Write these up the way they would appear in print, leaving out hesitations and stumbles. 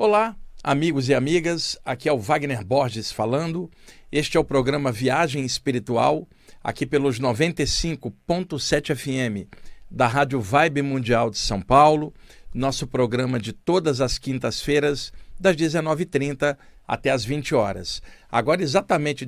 Olá, amigos e amigas, aqui é o Wagner Borges falando. Este é o programa Viagem Espiritual, aqui pelos 95.7 FM da Rádio Vibe Mundial de São Paulo, nosso programa de todas as quintas-feiras, das 19h30 até as 20 horas. Agora exatamente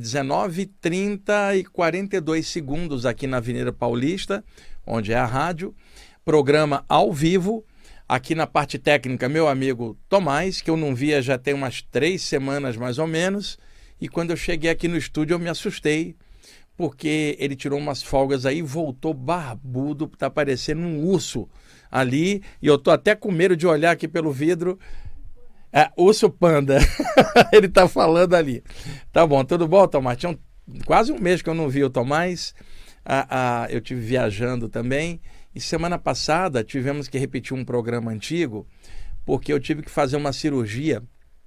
19h30 e 42 segundos aqui na Avenida Paulista, onde é a rádio, programa ao vivo. Aqui na parte técnica, meu amigo Tomás, que eu não via já tem umas 3 semanas mais ou menos, e quando eu cheguei aqui no estúdio eu me assustei, porque ele tirou umas folgas aí e voltou barbudo, tá parecendo um urso ali, e eu tô até com medo de olhar aqui pelo vidro. Urso panda, ele tá falando ali. Tá bom, tudo bom, Tomás? Tinha quase um mês que eu não vi o Tomás, eu tive viajando também, e semana passada tivemos que repetir um programa antigo, porque eu tive que fazer uma cirurgia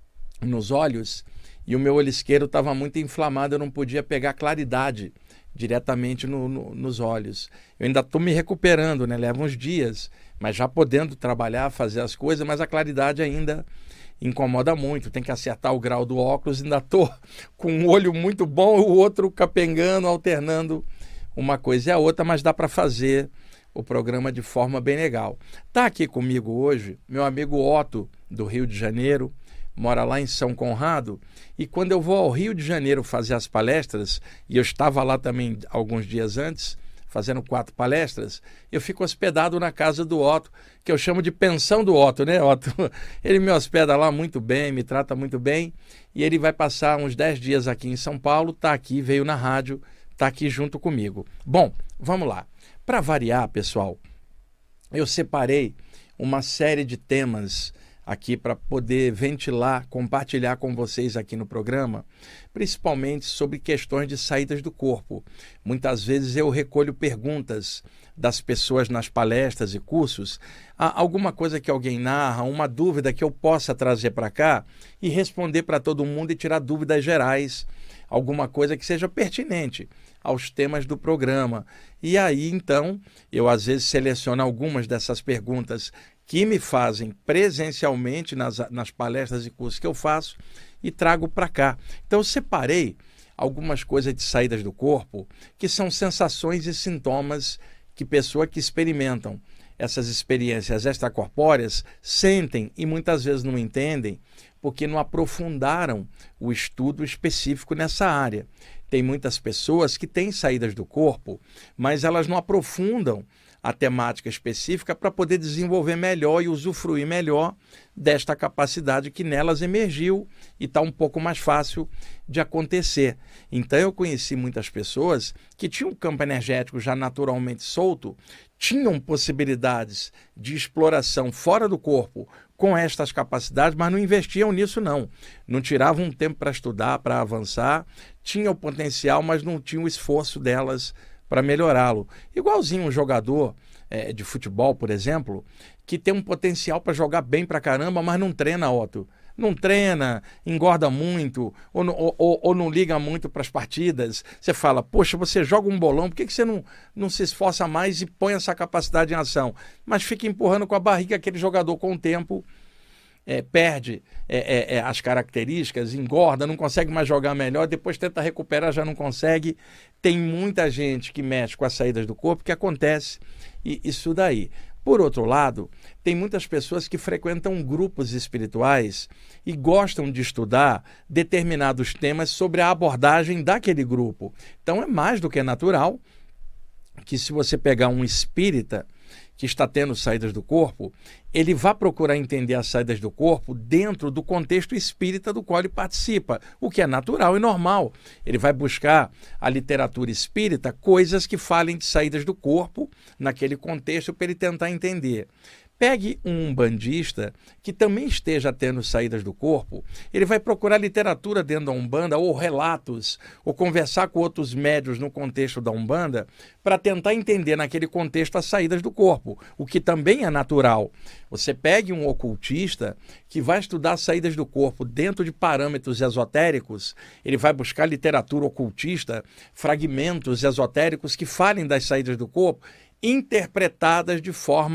nos olhos e o meu olho esquerdo estava muito inflamado, eu não podia pegar claridade diretamente nos olhos. Eu ainda estou me recuperando, né? Leva uns dias, mas já podendo trabalhar, fazer as coisas, mas a claridade ainda incomoda muito, tem que acertar o grau do óculos, ainda estou com um olho muito bom, o outro capengando, alternando uma coisa e a outra, mas dá para fazer o programa de forma bem legal. Está aqui comigo hoje meu amigo Otto, do Rio de Janeiro, mora lá em São Conrado, e quando eu vou ao Rio de Janeiro fazer as palestras, e eu estava lá também alguns dias antes, fazendo 4 palestras, eu fico hospedado na casa do Otto, que eu chamo de pensão do Otto, né, Otto? Ele me hospeda lá muito bem, me trata muito bem, e ele vai passar uns 10 dias aqui em São Paulo, está aqui, veio na rádio, está aqui junto comigo. Bom, vamos lá. Para variar, pessoal, eu separei uma série de temas aqui para poder ventilar, compartilhar com vocês aqui no programa, principalmente sobre questões de saídas do corpo. Muitas vezes eu recolho perguntas das pessoas nas palestras e cursos, alguma coisa que alguém narra, uma dúvida que eu possa trazer para cá e responder para todo mundo e tirar dúvidas gerais, alguma coisa que seja pertinente aos temas do programa. E aí, então, eu às vezes seleciono algumas dessas perguntas que me fazem presencialmente nas palestras e cursos que eu faço e trago para cá. Então, eu separei algumas coisas de saídas do corpo que são sensações e sintomas que pessoas que experimentam essas experiências extracorpóreas sentem e muitas vezes não entendem porque não aprofundaram o estudo específico nessa área. Tem muitas pessoas que têm saídas do corpo, mas elas não aprofundam a temática específica para poder desenvolver melhor e usufruir melhor desta capacidade que nelas emergiu e está um pouco mais fácil de acontecer. Então eu conheci muitas pessoas que tinham um campo energético já naturalmente solto, tinham possibilidades de exploração fora do corpo com estas capacidades, mas não investiam nisso não. Não tiravam um tempo para estudar, para avançar, tinham o potencial, mas não tinham o esforço delas para melhorá-lo. Igualzinho um jogador de futebol, por exemplo, que tem um potencial para jogar bem pra caramba, mas não treina, Otto. Não treina, engorda muito, ou não liga muito para as partidas. Você fala, poxa, você joga um bolão, por que você não se esforça mais e põe essa capacidade em ação? Mas fica empurrando com a barriga aquele jogador com o tempo, perde as características, engorda, não consegue mais jogar melhor, depois tenta recuperar, já não consegue. Tem muita gente que mexe com as saídas do corpo que acontece isso daí. Por outro lado, tem muitas pessoas que frequentam grupos espirituais e gostam de estudar determinados temas sobre a abordagem daquele grupo. Então é mais do que natural que se você pegar um espírita que está tendo saídas do corpo, ele vai procurar entender as saídas do corpo dentro do contexto espírita do qual ele participa, o que é natural e normal. Ele vai buscar a literatura espírita, coisas que falem de saídas do corpo naquele contexto para ele tentar entender. Pegue um umbandista que também esteja tendo saídas do corpo, ele vai procurar literatura dentro da Umbanda, ou relatos, ou conversar com outros médiuns no contexto da Umbanda, para tentar entender naquele contexto as saídas do corpo, o que também é natural. Você pegue um ocultista que vai estudar as saídas do corpo dentro de parâmetros esotéricos, ele vai buscar literatura ocultista, fragmentos esotéricos que falem das saídas do corpo, interpretadas de forma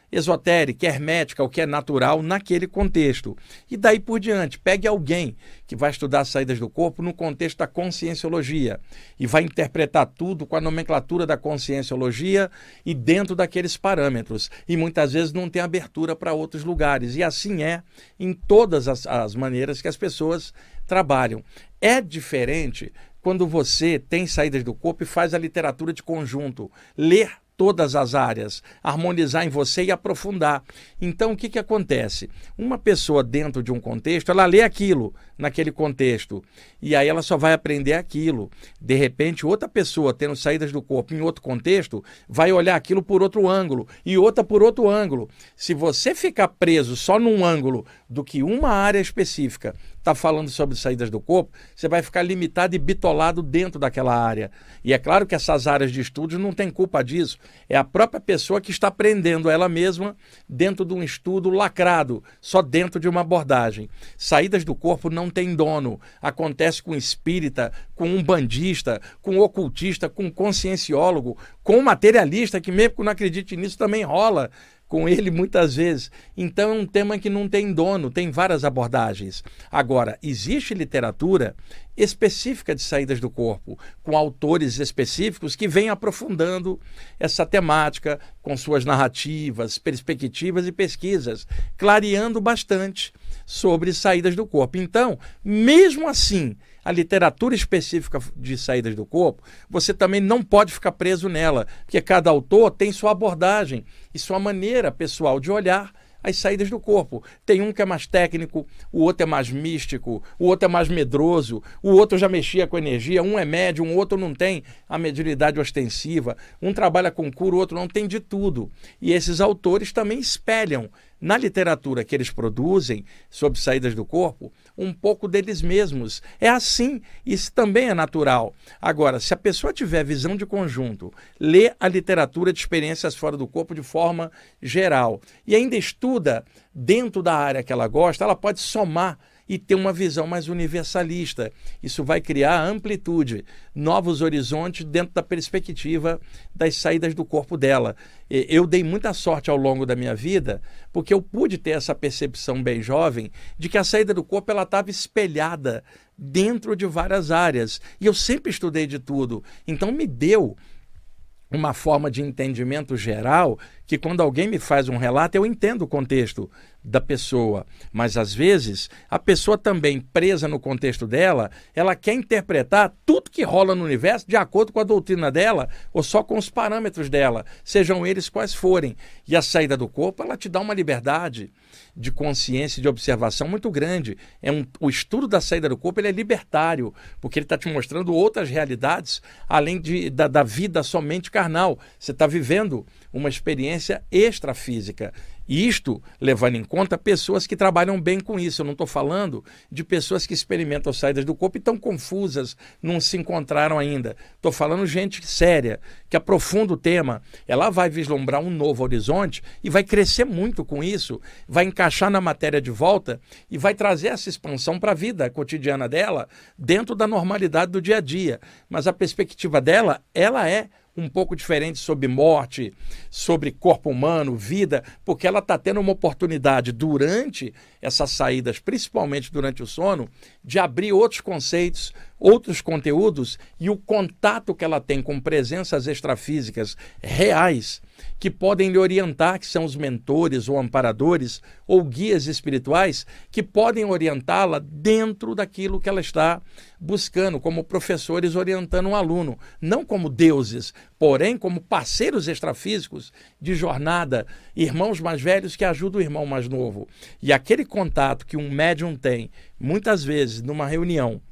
esotérica, hermética, o que é natural naquele contexto. E daí por diante, pegue alguém que vai estudar as saídas do corpo no contexto da conscienciologia e vai interpretar tudo com a nomenclatura da conscienciologia e dentro daqueles parâmetros. E muitas vezes não tem abertura para outros lugares. E assim é em todas as maneiras que as pessoas trabalham. É diferente quando você tem saídas do corpo e faz a literatura de conjunto, ler todas as áreas, harmonizar em você e aprofundar. Então, o que acontece? Uma pessoa dentro de um contexto, ela lê aquilo naquele contexto, e aí ela só vai aprender aquilo. De repente, outra pessoa tendo saídas do corpo em outro contexto, vai olhar aquilo por outro ângulo, e outra por outro ângulo. Se você ficar preso só num ângulo do que uma área específica está falando sobre saídas do corpo, você vai ficar limitado e bitolado dentro daquela área. E é claro que essas áreas de estudos não têm culpa disso. É a própria pessoa que está aprendendo ela mesma dentro de um estudo lacrado, só dentro de uma abordagem. Saídas do corpo não tem dono. Acontece com espírita, com umbandista, com ocultista, com conscienciólogo, com materialista, que mesmo que não acredite nisso também rola com ele muitas vezes. Então é um tema que não tem dono, tem várias abordagens. Agora, existe literatura específica de saídas do corpo, com autores específicos que vêm aprofundando essa temática com suas narrativas, perspectivas e pesquisas, clareando bastante sobre saídas do corpo. Então, mesmo assim, a literatura específica de saídas do corpo, você também não pode ficar preso nela, porque cada autor tem sua abordagem e sua maneira pessoal de olhar as saídas do corpo. Tem um que é mais técnico, o outro é mais místico, o outro é mais medroso, o outro já mexia com energia, um é médium, o outro não tem a mediunidade ostensiva, um trabalha com cura, o outro não, tem de tudo. E esses autores também espelham na literatura que eles produzem sobre saídas do corpo um pouco deles mesmos. É assim, isso também é natural. Agora, se a pessoa tiver visão de conjunto, lê a literatura de experiências fora do corpo de forma geral e ainda estuda dentro da área que ela gosta, ela pode somar e ter uma visão mais universalista. Isso vai criar amplitude, novos horizontes dentro da perspectiva das saídas do corpo dela. Eu dei muita sorte ao longo da minha vida, porque eu pude ter essa percepção bem jovem de que a saída do corpo ela estava espelhada dentro de várias áreas. E eu sempre estudei de tudo. Então me deu uma forma de entendimento geral que quando alguém me faz um relato, eu entendo o contexto da pessoa. Mas, às vezes, a pessoa também, presa no contexto dela, ela quer interpretar tudo que rola no universo de acordo com a doutrina dela ou só com os parâmetros dela, sejam eles quais forem. E a saída do corpo, ela te dá uma liberdade de consciência e de observação muito grande. O estudo da saída do corpo ele é libertário, porque ele está te mostrando outras realidades, além da vida somente carnal. Você está vivendo uma experiência extrafísica. E isto levando em conta pessoas que trabalham bem com isso. Eu não estou falando de pessoas que experimentam saídas do corpo e estão confusas, não se encontraram ainda. Estou falando de gente séria, que aprofunda o tema. Ela vai vislumbrar um novo horizonte e vai crescer muito com isso, vai encaixar na matéria de volta e vai trazer essa expansão para a vida cotidiana dela, dentro da normalidade do dia a dia. Mas a perspectiva dela, ela é um pouco diferente sobre morte, sobre corpo humano, vida, porque ela está tendo uma oportunidade durante essas saídas, principalmente durante o sono, de abrir outros conceitos, outros conteúdos, e o contato que ela tem com presenças extrafísicas reais que podem lhe orientar, que são os mentores ou amparadores ou guias espirituais, que podem orientá-la dentro daquilo que ela está buscando, como professores orientando um aluno, não como deuses, porém como parceiros extrafísicos de jornada, irmãos mais velhos que ajudam o irmão mais novo. E aquele contato que um médium tem, muitas vezes, numa reunião,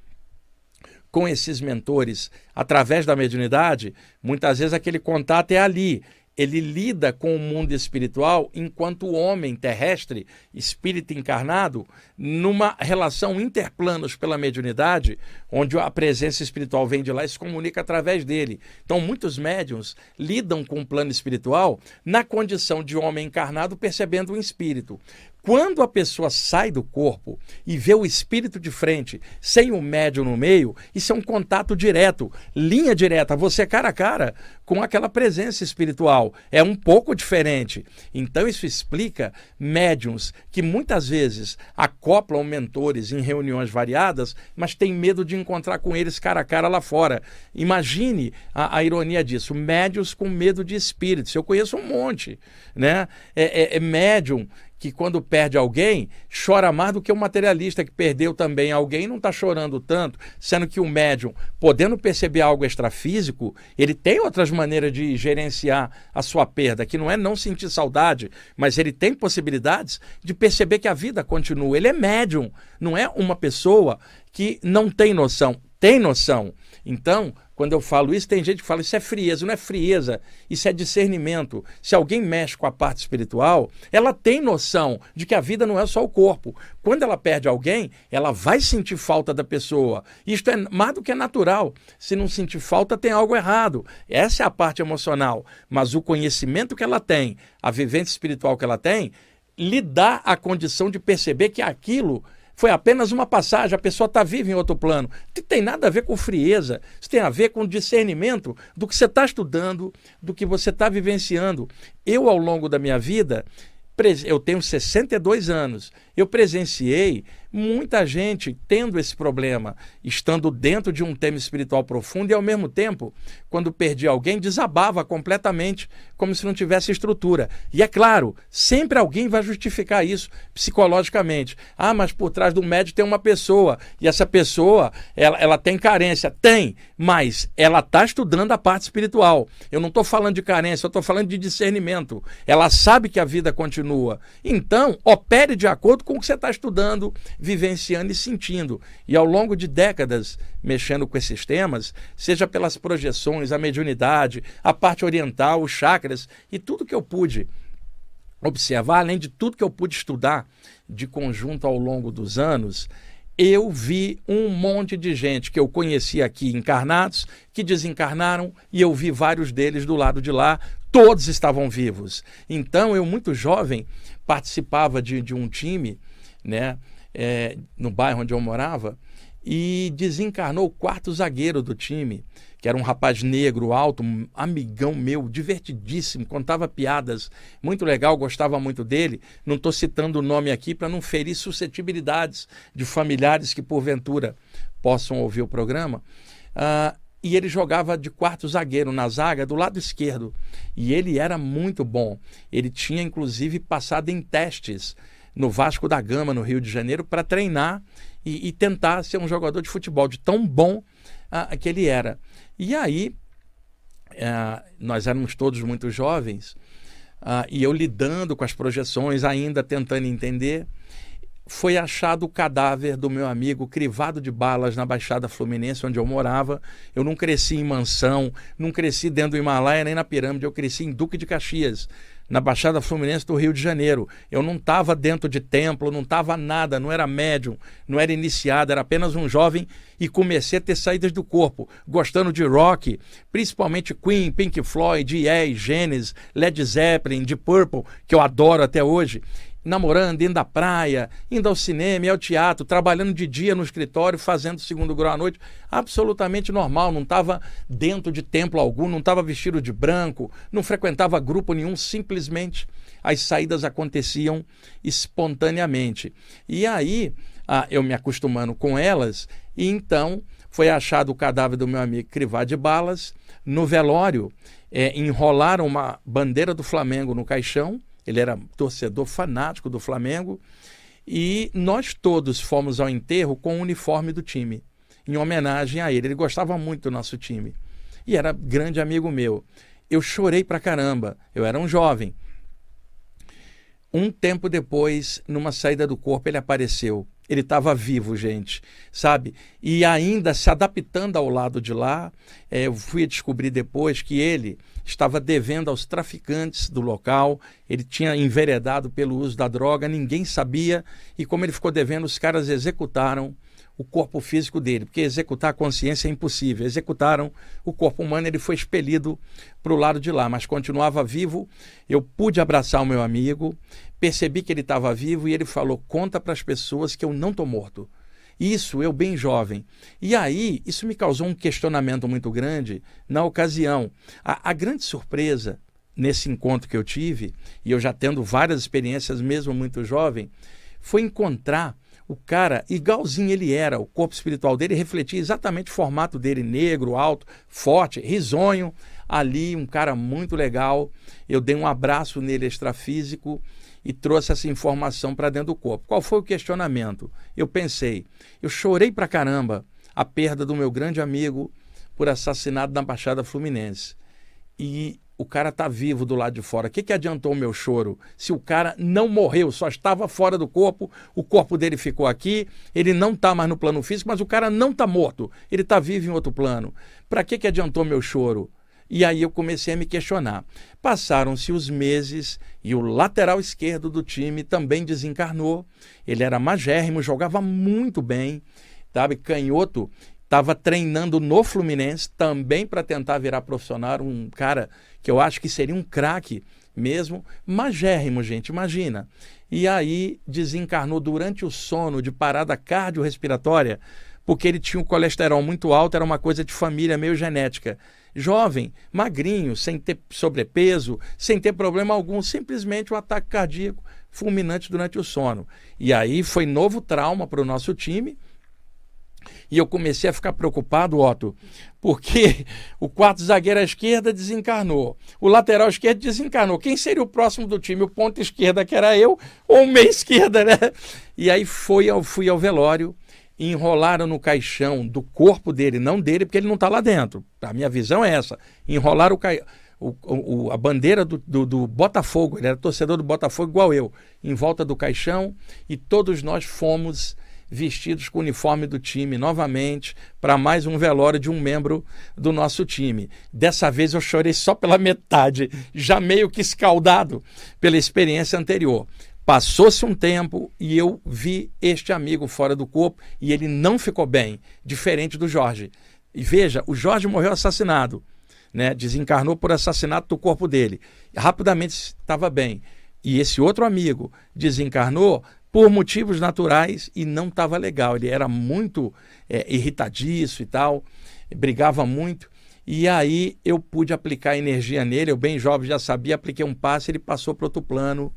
com esses mentores, através da mediunidade, muitas vezes aquele contato é ali. Ele lida com o mundo espiritual enquanto homem terrestre, espírito encarnado, numa relação interplanos pela mediunidade, onde a presença espiritual vem de lá e se comunica através dele. Então, muitos médiuns lidam com o plano espiritual na condição de homem encarnado percebendo o espírito. Quando a pessoa sai do corpo e vê o espírito de frente, sem o médium no meio, isso é um contato direto, linha direta, você cara a cara com aquela presença espiritual. É um pouco diferente. Então isso explica médiums que muitas vezes acoplam mentores em reuniões variadas, mas tem medo de encontrar com eles cara a cara lá fora. Imagine a ironia disso, médiums com medo de espíritos. Eu conheço um monte, né? Médium que quando perde alguém, chora mais do que o materialista que perdeu também alguém e não está chorando tanto, sendo que o médium, podendo perceber algo extrafísico, ele tem outras maneiras de gerenciar a sua perda, que não é não sentir saudade, mas ele tem possibilidades de perceber que a vida continua. Ele é médium, não é uma pessoa que não tem noção. Tem noção. Então, quando eu falo isso, tem gente que fala, isso é frieza. Não é frieza, isso é discernimento. Se alguém mexe com a parte espiritual, ela tem noção de que a vida não é só o corpo. Quando ela perde alguém, ela vai sentir falta da pessoa. Isto é mais do que natural. Se não sentir falta, tem algo errado. Essa é a parte emocional. Mas o conhecimento que ela tem, a vivência espiritual que ela tem, lhe dá a condição de perceber que aquilo foi apenas uma passagem, a pessoa está viva em outro plano. Não tem nada a ver com frieza, isso tem a ver com discernimento do que você está estudando, do que você está vivenciando. Eu, ao longo da minha vida, eu tenho 62 anos, eu presenciei muita gente tendo esse problema, estando dentro de um tema espiritual profundo e, ao mesmo tempo, quando perdia alguém, desabava completamente, como se não tivesse estrutura. E é claro, sempre alguém vai justificar isso psicologicamente. Ah, mas por trás do médium tem uma pessoa, e essa pessoa, ela tem carência. Tem, mas ela está estudando a parte espiritual. Eu não estou falando de carência, eu estou falando de discernimento. Ela sabe que a vida continua. Então, opere de acordo com o que você está estudando, vivenciando e sentindo. E ao longo de décadas, mexendo com esses temas, seja pelas projeções, a mediunidade, a parte oriental, os chakras e tudo que eu pude observar, além de tudo que eu pude estudar de conjunto ao longo dos anos, eu vi um monte de gente que eu conhecia aqui encarnados, que desencarnaram, e eu vi vários deles do lado de lá, todos estavam vivos. Então, eu muito jovem participava de um time, né, no bairro onde eu morava, e desencarnou o quarto zagueiro do time, que era um rapaz negro, alto, um amigão meu, divertidíssimo, contava piadas, muito legal, gostava muito dele. Não estou citando o nome aqui para não ferir suscetibilidades de familiares que porventura possam ouvir o programa. E ele jogava de quarto zagueiro na zaga do lado esquerdo, e ele era muito bom. Ele tinha inclusive passado em testes no Vasco da Gama, no Rio de Janeiro, para treinar e tentar ser um jogador de futebol, de tão bom que ele era. E aí, nós éramos todos muito jovens, e eu lidando com as projeções, ainda tentando entender, foi achado o cadáver do meu amigo crivado de balas na Baixada Fluminense, onde eu morava. Eu não cresci em mansão, não cresci dentro do Himalaia nem na pirâmide, eu cresci em Duque de Caxias, na Baixada Fluminense do Rio de Janeiro. Eu não estava dentro de templo, não estava nada, não era médium, não era iniciado, era apenas um jovem e comecei a ter saídas do corpo, gostando de rock, principalmente Queen, Pink Floyd, Yes, Genesis, Led Zeppelin, Deep Purple, que eu adoro até hoje. Namorando, indo à praia, indo ao cinema e ao teatro, trabalhando de dia no escritório, fazendo segundo grau à noite, absolutamente normal, não estava dentro de templo algum, não estava vestido de branco, não frequentava grupo nenhum, simplesmente as saídas aconteciam espontaneamente. E aí, eu me acostumando com elas, e então foi achado o cadáver do meu amigo crivado de balas. No velório, enrolaram uma bandeira do Flamengo no caixão. Ele era torcedor fanático do Flamengo, e nós todos fomos ao enterro com o uniforme do time, em homenagem a ele. Ele gostava muito do nosso time e era grande amigo meu. Eu chorei pra caramba, eu era um jovem. Um tempo depois, numa saída do corpo, ele apareceu. Ele estava vivo, gente, sabe? E ainda se adaptando ao lado de lá, eu fui descobrir depois que ele estava devendo aos traficantes do local, ele tinha enveredado pelo uso da droga, ninguém sabia, e como ele ficou devendo, os caras executaram o corpo físico dele, porque executar a consciência é impossível. Executaram o corpo humano, ele foi expelido para o lado de lá, mas continuava vivo. Eu pude abraçar o meu amigo, percebi que ele estava vivo e ele falou: conta para as pessoas que eu não estou morto. Isso, eu bem jovem. E aí, isso me causou um questionamento muito grande na ocasião. A grande surpresa nesse encontro que eu tive, e eu já tendo várias experiências mesmo muito jovem, foi encontrar o cara igualzinho ele era. O corpo espiritual dele refletia exatamente o formato dele, negro, alto, forte, risonho. Ali, um cara muito legal. Eu dei um abraço nele extrafísico e trouxe essa informação para dentro do corpo. Qual foi o questionamento? Eu pensei, eu chorei pra caramba a perda do meu grande amigo por assassinato na Baixada Fluminense. E o cara está vivo do lado de fora. O que adiantou o meu choro se o cara não morreu, só estava fora do corpo, o corpo dele ficou aqui, ele não está mais no plano físico, mas o cara não está morto, ele está vivo em outro plano. Para que adiantou meu choro? E aí eu comecei a me questionar. Passaram-se os meses e o lateral esquerdo do time também desencarnou. Ele era magérrimo, jogava muito bem, sabe? Canhoto. Estava treinando no Fluminense também para tentar virar profissional, um cara que eu acho que seria um craque mesmo, magérrimo, gente, imagina. E aí desencarnou durante o sono de parada cardiorrespiratória, porque ele tinha um colesterol muito alto, era uma coisa de família meio genética. Jovem, magrinho, sem ter sobrepeso, sem ter problema algum, simplesmente um ataque cardíaco fulminante durante o sono. E aí foi novo trauma para o nosso time. E eu comecei a ficar preocupado, Otto, porque o quarto zagueiro à esquerda desencarnou, o lateral esquerdo desencarnou. Quem seria o próximo do time? O ponta esquerda, que era eu, ou o meia esquerda, né? E aí fui ao velório, enrolaram no caixão do corpo dele, não dele, porque ele não está lá dentro. A minha visão é essa. Enrolaram a bandeira do Botafogo, ele era torcedor do Botafogo igual eu, em volta do caixão, e todos nós fomos vestidos com o uniforme do time novamente para mais um velório de um membro do nosso time. Dessa vez eu chorei só pela metade, já meio que escaldado pela experiência anterior. Passou-se um tempo e eu vi este amigo fora do corpo e ele não ficou bem, diferente do Jorge. E veja, o Jorge morreu assassinado, né? Desencarnou por assassinato do corpo dele. Rapidamente estava bem. E esse outro amigo desencarnou por motivos naturais e não estava legal. Ele era muito irritadiço e tal, brigava muito. E aí eu pude aplicar energia nele, eu bem jovem já sabia, apliquei um passe, ele passou para outro plano.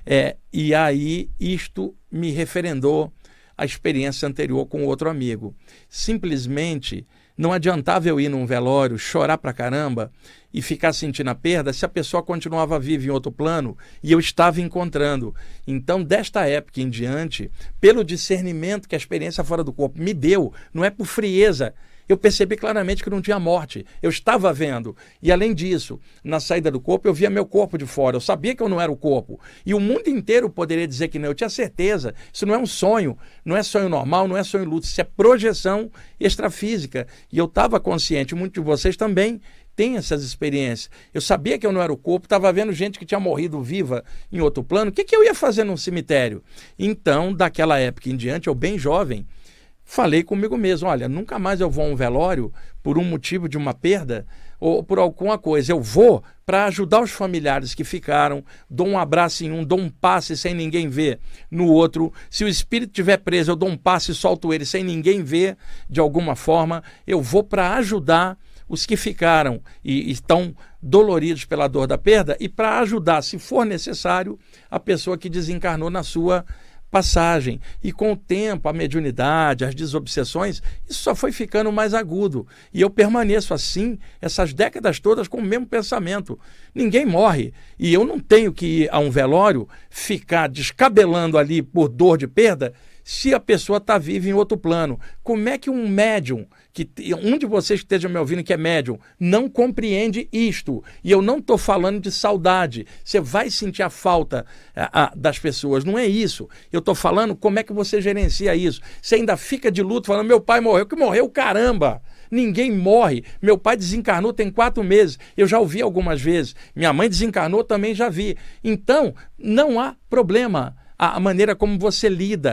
E aí isto me referendou a experiência anterior com outro amigo. Simplesmente não adiantava eu ir num velório, chorar pra caramba e ficar sentindo a perda se a pessoa continuava viva em outro plano e eu estava encontrando. Então, desta época em diante, pelo discernimento que a experiência fora do corpo me deu, não é por frieza, eu percebi claramente que não tinha morte. Eu estava vendo. E além disso, na saída do corpo, eu via meu corpo de fora. Eu sabia que eu não era o corpo. E o mundo inteiro poderia dizer que não. Eu tinha certeza. Isso não é um sonho. Não é sonho normal, não é sonho lúcido. Isso é projeção extrafísica. E eu estava consciente. Muitos de vocês também têm essas experiências. Eu sabia que eu não era o corpo. Estava vendo gente que tinha morrido viva em outro plano. O que eu ia fazer num cemitério? Então, daquela época em diante, eu bem jovem, falei comigo mesmo, olha, nunca mais eu vou a um velório por um motivo de uma perda ou por alguma coisa. Eu vou para ajudar os familiares que ficaram, dou um abraço em um, dou um passe sem ninguém ver no outro. Se o espírito estiver preso, eu dou um passe e solto ele sem ninguém ver de alguma forma. Eu vou para ajudar os que ficaram e estão doloridos pela dor da perda e para ajudar, se for necessário, a pessoa que desencarnou na sua passagem. E com o tempo, a mediunidade, as desobsessões, isso só foi ficando mais agudo. E eu permaneço assim, essas décadas todas, com o mesmo pensamento. Ninguém morre. E eu não tenho que ir a um velório ficar descabelando ali por dor de perda se a pessoa está viva em outro plano. Como é que um médium, um de vocês que esteja me ouvindo que é médium, não compreende isto? E eu não estou falando de saudade. Você vai sentir a falta das pessoas. Não é isso. Eu estou falando como é que você gerencia isso. Você ainda fica de luto falando, meu pai morreu. Que morreu, caramba! Ninguém morre. Meu pai desencarnou tem 4 meses. Eu já ouvi algumas vezes. Minha mãe desencarnou, também já vi. Então, não há problema a maneira como você lida.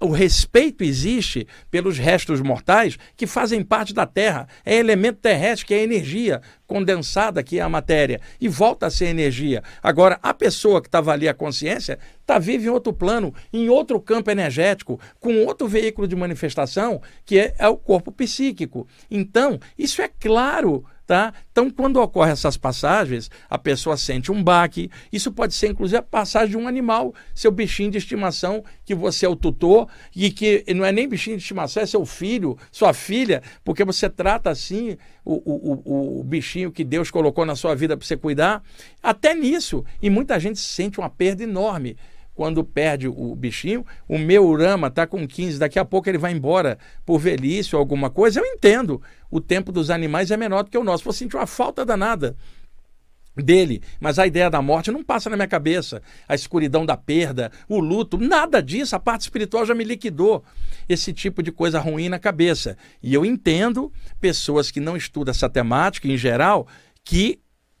o respeito existe pelos restos mortais que fazem parte da Terra. É elemento terrestre, que é energia condensada, que é a matéria, e volta a ser energia. Agora, a pessoa que estava ali, a consciência, está viva em outro plano, em outro campo energético, com outro veículo de manifestação, que é o corpo psíquico. Então, isso é claro. Tá? Então, quando ocorrem essas passagens, a pessoa sente um baque. Isso pode ser, inclusive, a passagem de um animal, seu bichinho de estimação, que você é o tutor, e que não é nem bichinho de estimação, é seu filho, sua filha, porque você trata assim o bichinho que Deus colocou na sua vida para você cuidar. Até nisso. E muita gente sente uma perda enorme quando perde o bichinho. O meu Urama está com 15, daqui a pouco ele vai embora por velhice ou alguma coisa. Eu entendo, o tempo dos animais é menor do que o nosso. Vou sentir uma falta danada dele, mas a ideia da morte não passa na minha cabeça. A escuridão da perda, o luto, nada disso. A parte espiritual já me liquidou esse tipo de coisa ruim na cabeça. E eu entendo pessoas que não estudam essa temática em geral, que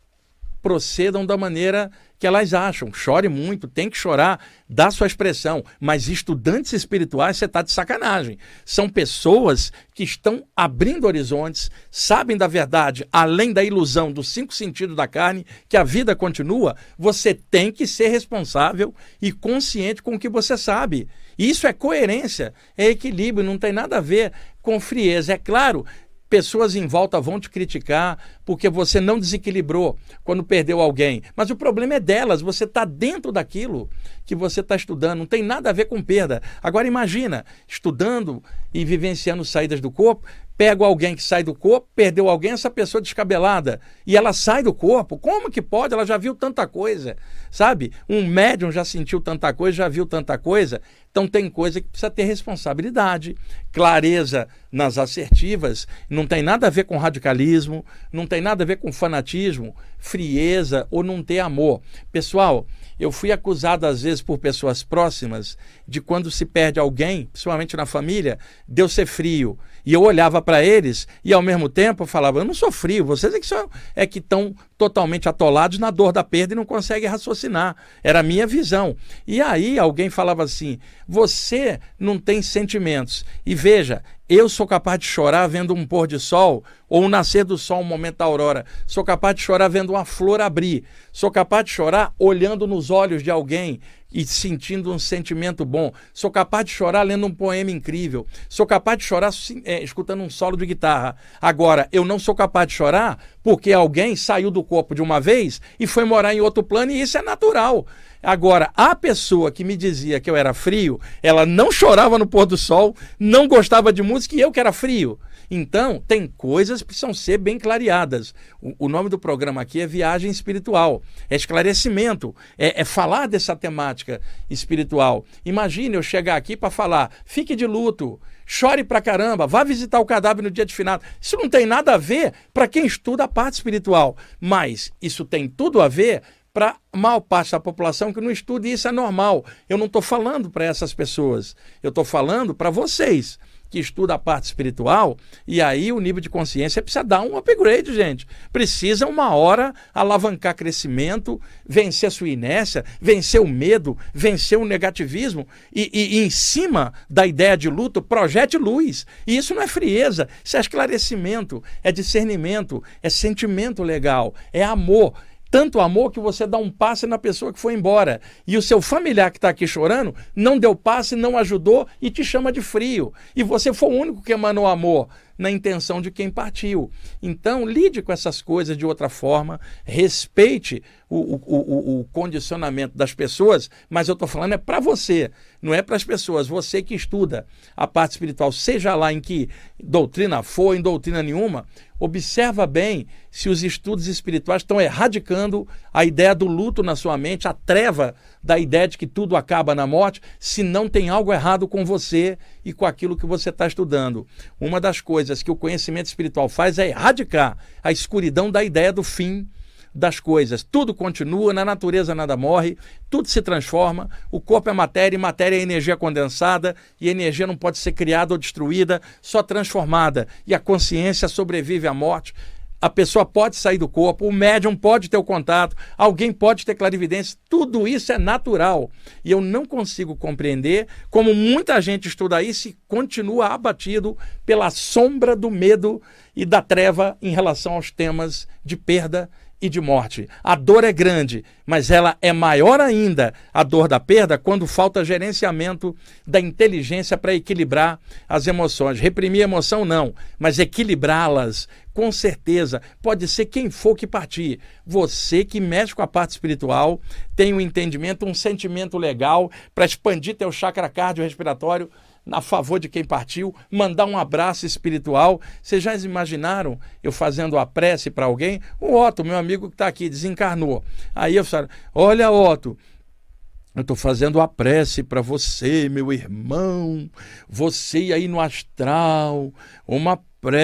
procedam da maneira que elas acham. Chore muito, tem que chorar, dá sua expressão. Mas estudantes espirituais, você está de sacanagem. São pessoas que estão abrindo horizontes, sabem da verdade, além da ilusão dos 5 sentidos da carne, que a vida continua. Você tem que ser responsável e consciente com o que você sabe. Isso é coerência, é equilíbrio, não tem nada a ver com frieza. É claro, pessoas em volta vão te criticar porque você não desequilibrou quando perdeu alguém. Mas o problema é delas, você está dentro daquilo que você está estudando, não tem nada a ver com perda. Agora imagina, estudando e vivenciando saídas do corpo, pego alguém que sai do corpo, perdeu alguém, essa pessoa descabelada, e ela sai do corpo. Como que pode? Ela já viu tanta coisa, sabe? Um médium já sentiu tanta coisa, já viu tanta coisa. Então tem coisa que precisa ter responsabilidade, clareza nas assertivas. Não tem nada a ver com radicalismo, não tem nada a ver com fanatismo, frieza ou não ter amor. Pessoal, eu fui acusado às vezes por pessoas próximas de, quando se perde alguém, principalmente na família, de eu ser frio. E eu olhava para eles e ao mesmo tempo eu falava, eu não sou frio, vocês é que estão totalmente atolados na dor da perda e não conseguem raciocinar. Era a minha visão. E aí alguém falava assim, você não tem sentimentos. E veja, eu sou capaz de chorar vendo um pôr de sol ou um nascer do sol, um momento da aurora. Sou capaz de chorar vendo uma flor abrir. Sou capaz de chorar olhando nos olhos de alguém e sentindo um sentimento bom. Sou capaz de chorar lendo um poema incrível. Sou capaz de chorar escutando um solo de guitarra. Agora, eu não sou capaz de chorar porque alguém saiu do corpo de uma vez e foi morar em outro plano, e isso é natural. Agora, a pessoa que me dizia que eu era frio, ela não chorava no pôr do sol, não gostava de música, e eu que era frio. Então, tem coisas que precisam ser bem clareadas. O nome do programa aqui é Viagem Espiritual, é esclarecimento, é falar dessa temática espiritual. Imagine eu chegar aqui para falar, fique de luto, chore pra caramba, vá visitar o cadáver no dia de finado. Isso não tem nada a ver para quem estuda a parte espiritual, mas isso tem tudo a ver para a maior parte da população que não estuda, e isso é normal. Eu não estou falando para essas pessoas, eu estou falando para vocês que estudam a parte espiritual, e aí o nível de consciência precisa dar um upgrade, gente. Precisa uma hora alavancar crescimento, vencer a sua inércia, vencer o medo, vencer o negativismo, e em cima da ideia de luto, projete luz. E isso não é frieza, isso é esclarecimento, é discernimento, é sentimento legal, é amor. Tanto amor que você dá um passe na pessoa que foi embora. E o seu familiar que está aqui chorando não deu passe, não ajudou e te chama de frio. E você foi o único que emanou amor na intenção de quem partiu. Então, lide com essas coisas de outra forma, respeite o condicionamento das pessoas, mas eu estou falando é para você, não é para as pessoas. Você que estuda a parte espiritual, seja lá em que doutrina for, em doutrina nenhuma, observa bem se os estudos espirituais estão erradicando a ideia do luto na sua mente, a treva da ideia de que tudo acaba na morte, se não tem algo errado com você e com aquilo que você está estudando. Uma das coisas que o conhecimento espiritual faz é erradicar a escuridão da ideia do fim das coisas. Tudo continua, na natureza nada morre, tudo se transforma, o corpo é matéria e matéria é energia condensada, e a energia não pode ser criada ou destruída, só transformada, e a consciência sobrevive à morte. a pessoa pode sair do corpo, o médium pode ter o contato, alguém pode ter clarividência, tudo isso é natural. E eu não consigo compreender como muita gente estuda isso e continua abatido pela sombra do medo e da treva em relação aos temas de perda e de morte. A dor é grande, mas ela é maior ainda, a dor da perda, quando falta gerenciamento da inteligência para equilibrar as emoções. Reprimir a emoção não, mas equilibrá-las, com certeza. Pode ser quem for que partir. Você que mexe com a parte espiritual, tem um entendimento, um sentimento legal para expandir teu chakra cardiorrespiratório a favor de quem partiu, mandar um abraço espiritual. Vocês já imaginaram eu fazendo a prece para alguém? O Otto, meu amigo que está aqui, desencarnou. Aí eu falo, olha, Otto, eu estou fazendo a prece para você, meu irmão, você aí no astral, uma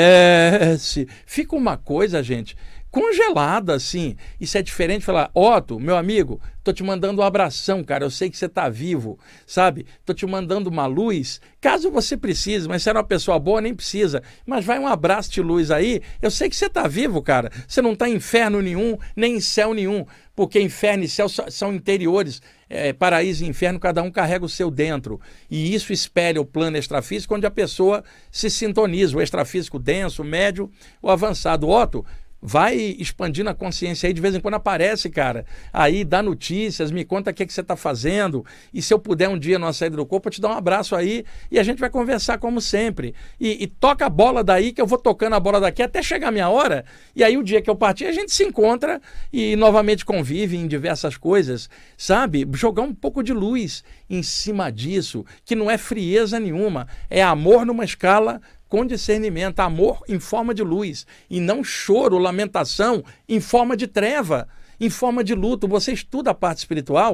prece. Fica uma coisa, gente, congelada assim. Isso é diferente de falar, Otto, meu amigo, tô te mandando um abração, cara, eu sei que você tá vivo, sabe? Tô te mandando uma luz, caso você precise, mas se é uma pessoa boa, nem precisa. Mas vai um abraço de luz aí, eu sei que você tá vivo, cara. Você não tá em inferno nenhum, nem em céu nenhum, porque inferno e céu são interiores. Paraíso e inferno, cada um carrega o seu dentro. E isso espelha o plano extrafísico, onde a pessoa se sintoniza, o extrafísico denso, o médio, o avançado. Otto, vai expandindo a consciência aí, de vez em quando aparece, cara, aí dá notícias, me conta o que você está fazendo, e se eu puder um dia numa saída do corpo, eu te dar um abraço aí, e a gente vai conversar como sempre, e toca a bola daí, que eu vou tocando a bola daqui até chegar a minha hora, e aí o dia que eu partir, a gente se encontra e novamente convive em diversas coisas, sabe? Jogar um pouco de luz em cima disso, que não é frieza nenhuma, é amor numa escala com discernimento, amor em forma de luz, e não choro, lamentação em forma de treva, em forma de luto. Você estuda a parte espiritual,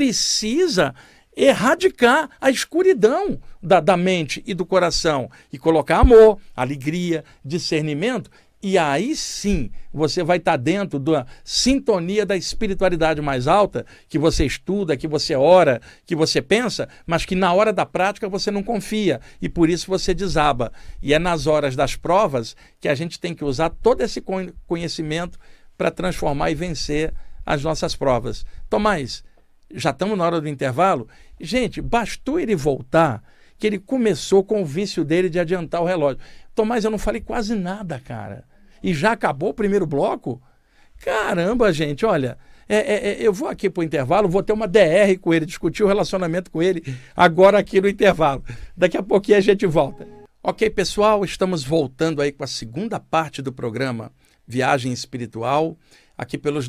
precisa erradicar a escuridão da mente e do coração, e colocar amor, alegria, discernimento, e aí sim você vai estar dentro da sintonia da espiritualidade mais alta, que você estuda, que você ora, que você pensa, mas que na hora da prática você não confia, e por isso você desaba. E é nas horas das provas que a gente tem que usar todo esse conhecimento para transformar e vencer as nossas provas. Tomás, já estamos na hora do intervalo? Gente, bastou ele voltar, que ele começou com o vício dele de adiantar o relógio. Tomás, eu não falei quase nada, cara. E já acabou o primeiro bloco? Caramba, gente, olha, eu vou aqui para o intervalo, vou ter uma DR com ele, discutir o relacionamento com ele agora aqui no intervalo. Daqui a pouquinho a gente volta. Ok, pessoal, estamos voltando aí com a segunda parte do programa Viagem Espiritual, aqui pelos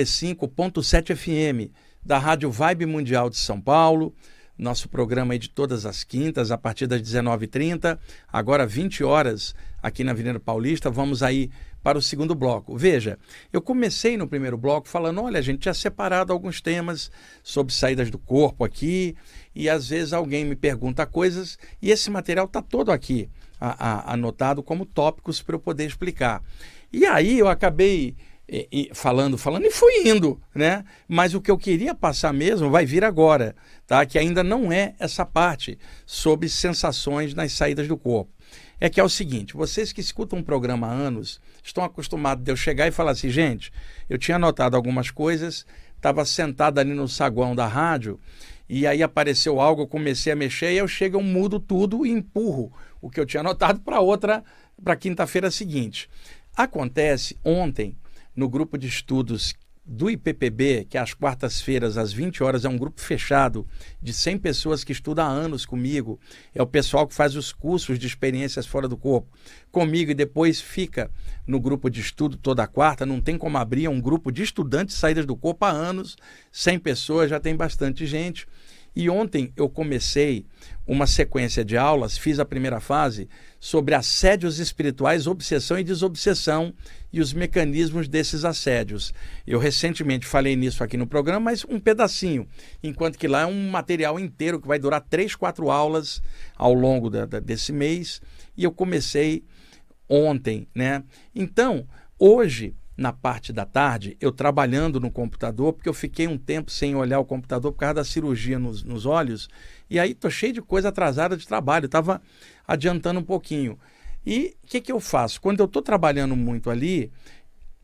95.7 FM da Rádio Vibe Mundial de São Paulo. Nosso programa aí de todas as quintas, a partir das 19h30, agora 20 horas, aqui na Avenida Paulista. Vamos aí para o segundo bloco. Veja, eu comecei no primeiro bloco falando, olha, a gente tinha separado alguns temas sobre saídas do corpo aqui, e às vezes alguém me pergunta coisas, e esse material está todo aqui, anotado como tópicos para eu poder explicar. E aí eu acabei falando e fui indo, né? Mas o que eu queria passar mesmo vai vir agora, tá? Que ainda não é essa parte sobre sensações nas saídas do corpo. É que é o seguinte, vocês que escutam um programa há anos estão acostumados de eu chegar e falar assim, gente, eu tinha anotado algumas coisas, estava sentado ali no saguão da rádio, e aí apareceu algo, eu comecei a mexer, e eu chego, eu mudo tudo e empurro o que eu tinha anotado para quinta-feira seguinte. Acontece ontem, no grupo de estudos do IPPB, que às quartas-feiras, às 20 horas, é um grupo fechado de 100 pessoas que estudam há anos comigo. É o pessoal que faz os cursos de experiências fora do corpo comigo e depois fica no grupo de estudo toda quarta. Não tem como abrir, é um grupo de estudantes de saídas do corpo há anos, 100 pessoas, já tem bastante gente. E ontem eu comecei uma sequência de aulas, fiz a primeira fase sobre assédios espirituais, obsessão e desobsessão e os mecanismos desses assédios. Eu recentemente falei nisso aqui no programa, mas um pedacinho, enquanto que lá é um material inteiro que vai durar 3, 4 aulas ao longo desse mês, e eu comecei ontem, né? Então, hoje, na parte da tarde, eu trabalhando no computador, porque eu fiquei um tempo sem olhar o computador por causa da cirurgia nos olhos, e aí tô cheio de coisa atrasada de trabalho, estava adiantando um pouquinho. E o que eu faço? Quando eu estou trabalhando muito ali,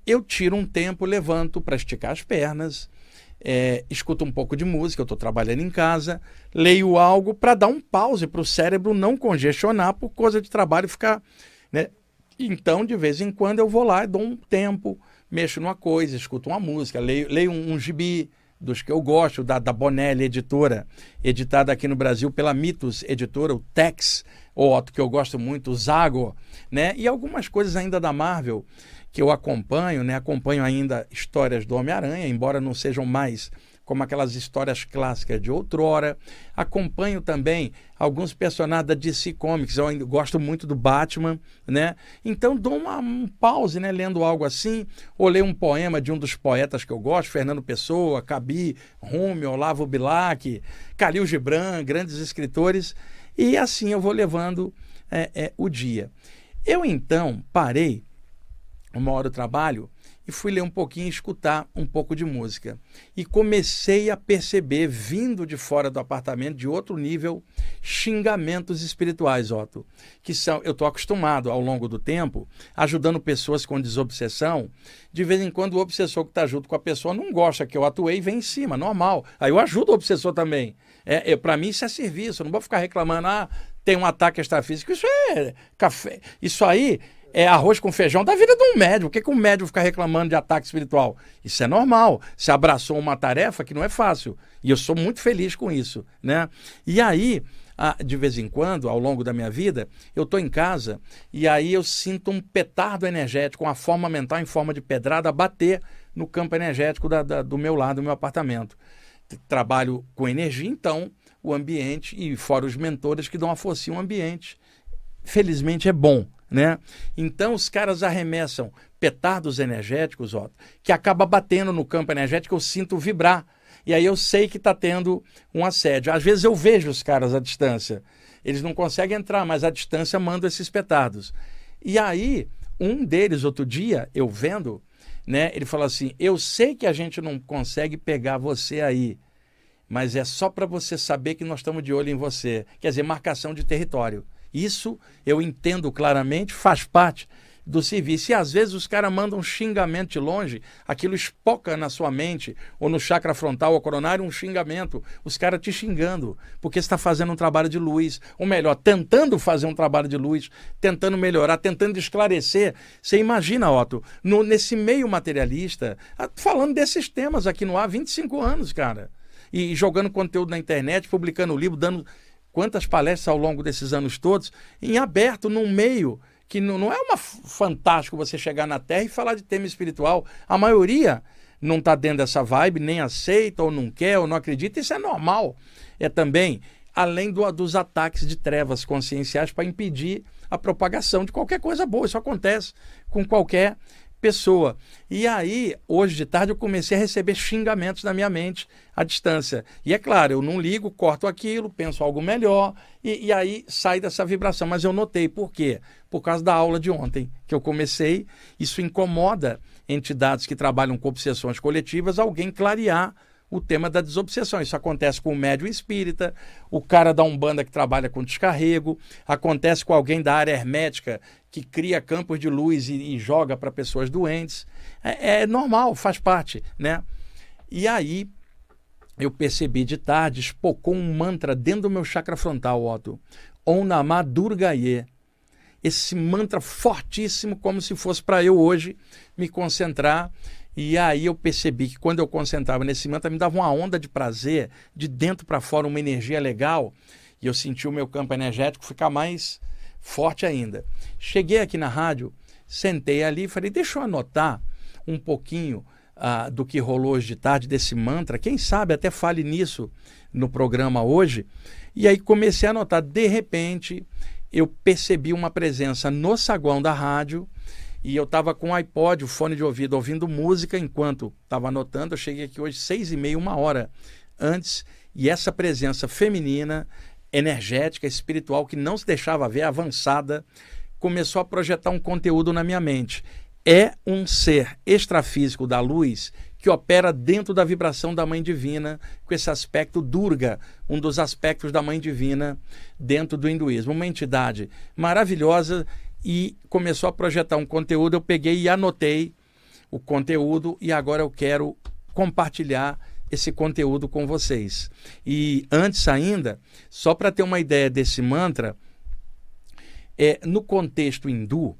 eu tiro um tempo, levanto para esticar as pernas, escuto um pouco de música, eu estou trabalhando em casa, leio algo para dar um pause para o cérebro não congestionar por coisa de trabalho ficar, né? Então, de vez em quando, eu vou lá e dou um tempo, mexo numa coisa, escuto uma música, leio um gibi dos que eu gosto, da Bonelli Editora, editada aqui no Brasil pela Mitos Editora, o Tex, outro que eu gosto muito, o Zago, né? E algumas coisas ainda da Marvel que eu acompanho, né? Acompanho ainda histórias do Homem-Aranha, embora não sejam mais como aquelas histórias clássicas de outrora. Acompanho também alguns personagens da DC Comics, eu ainda gosto muito do Batman, né? Então dou um pause, né? Lendo algo assim, ou leio um poema de um dos poetas que eu gosto, Fernando Pessoa, Cabi, Rumi, Olavo Bilac, Khalil Gibran, grandes escritores, e assim eu vou levando o dia. Eu então parei uma hora do trabalho e fui ler um pouquinho e escutar um pouco de música. E comecei a perceber, vindo de fora do apartamento, de outro nível, xingamentos espirituais, Otto. Que são, eu estou acostumado, ao longo do tempo, ajudando pessoas com desobsessão. De vez em quando, o obsessor que está junto com a pessoa não gosta que eu atuei e vem em cima, normal. Aí eu ajudo o obsessor também. Para mim, isso é serviço. Eu não vou ficar reclamando, tem um ataque extrafísico. Isso é café. Isso aí é arroz com feijão da vida de um médium. Por que um médium fica reclamando de ataque espiritual? Isso é normal. Você abraçou uma tarefa que não é fácil. E eu sou muito feliz com isso, né? E aí, de vez em quando, ao longo da minha vida, eu estou em casa e aí eu sinto um petardo energético, uma forma mental em forma de pedrada bater no campo energético do meu lado, do meu apartamento. Trabalho com energia, então o ambiente, e fora os mentores que dão a forcinha, o ambiente, felizmente é bom, né? Então os caras arremessam petardos energéticos, Otto, que acaba batendo no campo energético, eu sinto vibrar. E aí eu sei que está tendo um assédio. Às vezes eu vejo os caras à distância. Eles não conseguem entrar, mas à distância mandam esses petardos. E aí, um deles, outro dia, eu vendo, né, ele falou assim, eu sei que a gente não consegue pegar você aí, mas é só para você saber que nós estamos de olho em você. Quer dizer, marcação de território. Isso eu entendo claramente, faz parte do serviço. E às vezes os caras mandam um xingamento de longe, aquilo espoca na sua mente, ou no chakra frontal ou coronário, um xingamento. Os caras te xingando, porque você está fazendo um trabalho de luz. Ou melhor, tentando fazer um trabalho de luz, tentando melhorar, tentando esclarecer. Você imagina, Otto, nesse meio materialista, falando desses temas aqui no ar há 25 anos, cara. E jogando conteúdo na internet, publicando livro, dando quantas palestras ao longo desses anos todos, em aberto, num meio que não é fantástico você chegar na Terra e falar de tema espiritual. A maioria não está dentro dessa vibe, nem aceita, ou não quer, ou não acredita. Isso é normal. É também, além dos ataques de trevas conscienciais para impedir a propagação de qualquer coisa boa. Isso acontece com qualquer pessoa. E aí, hoje de tarde, eu comecei a receber xingamentos na minha mente à distância. E é claro, eu não ligo, corto aquilo, penso algo melhor e aí sai dessa vibração. Mas eu notei. Por quê? Por causa da aula de ontem que eu comecei. Isso incomoda entidades que trabalham com obsessões coletivas, alguém clarear o tema da desobsessão. Isso acontece com o médium espírita, o cara da Umbanda que trabalha com descarrego, acontece com alguém da área hermética que cria campos de luz e joga para pessoas doentes. É normal, faz parte, né? E aí eu percebi de tarde, espocou um mantra dentro do meu chakra frontal, Otto. Om Namah Durgaye. Esse mantra fortíssimo, como se fosse para eu hoje me concentrar. E aí eu percebi que quando eu concentrava nesse mantra, me dava uma onda de prazer, de dentro para fora, uma energia legal. E eu senti o meu campo energético ficar mais forte ainda. Cheguei aqui na rádio, sentei ali e falei, deixa eu anotar um pouquinho do que rolou hoje de tarde, desse mantra. Quem sabe até fale nisso no programa hoje. E aí comecei a anotar. De repente, eu percebi uma presença no saguão da rádio. E eu estava com o iPod, o fone de ouvido, ouvindo música enquanto estava anotando. Eu cheguei aqui hoje 6h30, 1 hora antes. E essa presença feminina, energética, espiritual, que não se deixava ver, avançada, começou a projetar um conteúdo na minha mente. É um ser extrafísico da luz que opera dentro da vibração da Mãe Divina, com esse aspecto Durga, um dos aspectos da Mãe Divina dentro do hinduísmo. Uma entidade maravilhosa. E começou a projetar um conteúdo, eu peguei e anotei o conteúdo e agora eu quero compartilhar esse conteúdo com vocês. E antes ainda, só para ter uma ideia desse mantra, no contexto hindu,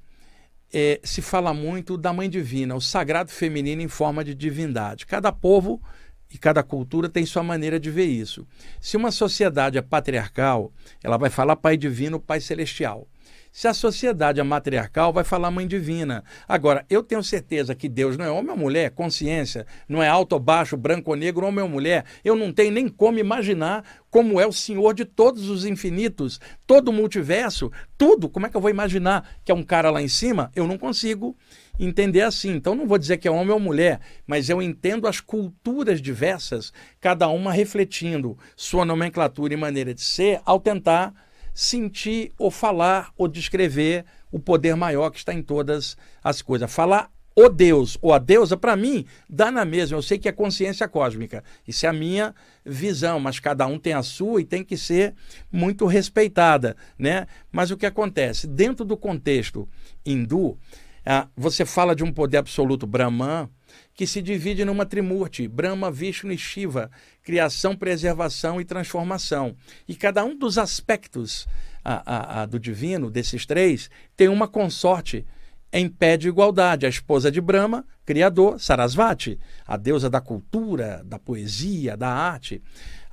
se fala muito da Mãe Divina, o sagrado feminino em forma de divindade. Cada povo e cada cultura tem sua maneira de ver isso. Se uma sociedade é patriarcal, ela vai falar Pai Divino, Pai Celestial. Se a sociedade é matriarcal, vai falar Mãe Divina. Agora, eu tenho certeza que Deus não é homem ou mulher, consciência, não é alto ou baixo, branco ou negro, homem ou mulher. Eu não tenho nem como imaginar como é o Senhor de todos os infinitos, todo o multiverso, tudo. Como é que eu vou imaginar que é um cara lá em cima? Eu não consigo entender assim. Então, não vou dizer que é homem ou mulher, mas eu entendo as culturas diversas, cada uma refletindo sua nomenclatura e maneira de ser, ao tentar sentir ou falar ou descrever o poder maior que está em todas as coisas. Falar o Deus ou a deusa, para mim, dá na mesma. Eu sei que é consciência cósmica. Isso é a minha visão, mas cada um tem a sua e tem que ser muito respeitada, né? Mas o que acontece? Dentro do contexto hindu, você fala de um poder absoluto, Brahman, que se divide numa trimurti, Brahma, Vishnu e Shiva, criação, preservação e transformação. E cada um dos aspectos do divino, desses três, tem uma consorte em pé de igualdade. A esposa de Brahma, criador, Sarasvati, a deusa da cultura, da poesia, da arte.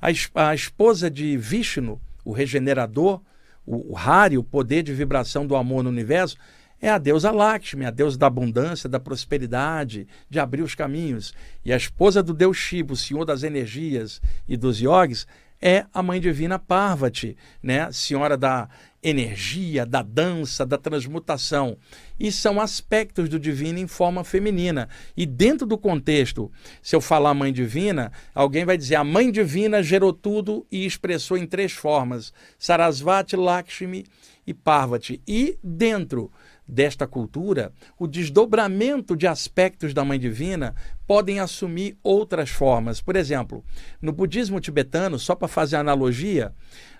A esposa de Vishnu, o regenerador, o Hari, o poder de vibração do amor no universo, é a deusa Lakshmi, a deusa da abundância, da prosperidade, de abrir os caminhos. E a esposa do deus Shiva, o senhor das energias e dos yogis, é a Mãe Divina Parvati, né? Senhora da energia, da dança, da transmutação. E são aspectos do divino em forma feminina. E dentro do contexto, se eu falar Mãe Divina, alguém vai dizer a Mãe Divina gerou tudo e expressou em três formas: Sarasvati, Lakshmi e Parvati. E dentro desta cultura, o desdobramento de aspectos da Mãe Divina podem assumir outras formas. Por exemplo, no budismo tibetano, só para fazer analogia,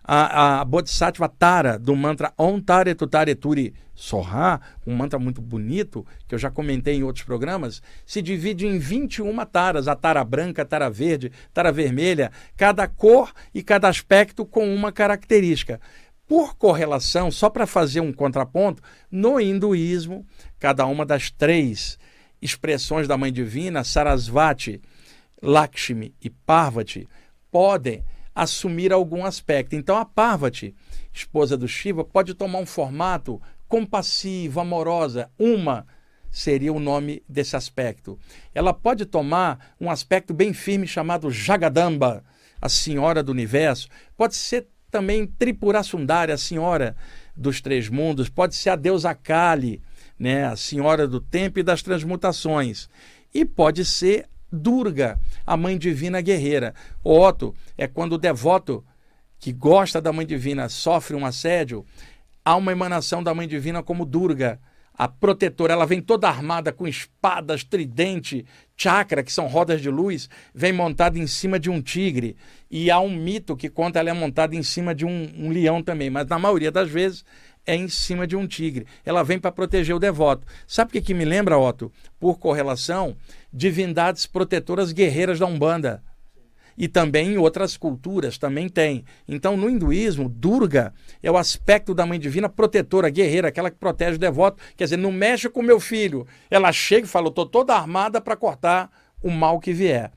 a Bodhisattva Tara, do mantra Om Tare Tutare Turi Soha, um mantra muito bonito, que eu já comentei em outros programas, se divide em 21 taras, a tara branca, a tara verde, tara vermelha, cada cor e cada aspecto com uma característica. Por correlação, só para fazer um contraponto, no hinduísmo, cada uma das três expressões da Mãe Divina, Sarasvati, Lakshmi e Parvati, podem assumir algum aspecto. Então, a Parvati, esposa do Shiva, pode tomar um formato compassivo, amorosa. Uma seria o nome desse aspecto. Ela pode tomar um aspecto bem firme chamado Jagadamba, a Senhora do Universo. Pode ser também Tripura Sundari, a Senhora dos Três Mundos. Pode ser a deusa Kali, né, a Senhora do Tempo e das Transmutações. E pode ser Durga, a Mãe Divina Guerreira. O Otto, é quando o devoto que gosta da Mãe Divina sofre um assédio, há uma emanação da Mãe Divina como Durga, a protetora. Ela vem toda armada com espadas, tridente, chakra, que são rodas de luz, vem montada em cima de um tigre. E há um mito que conta ela é montada em cima de um leão também, mas na maioria das vezes é em cima de um tigre. Ela vem para proteger o devoto. Sabe o que me lembra, Otto? Por correlação, divindades protetoras guerreiras da Umbanda. E também em outras culturas também tem. Então, no hinduísmo, Durga é o aspecto da Mãe Divina protetora, guerreira, aquela que protege o devoto. Quer dizer, não mexe com meu filho. Ela chega e fala, estou toda armada para cortar o mal que vier.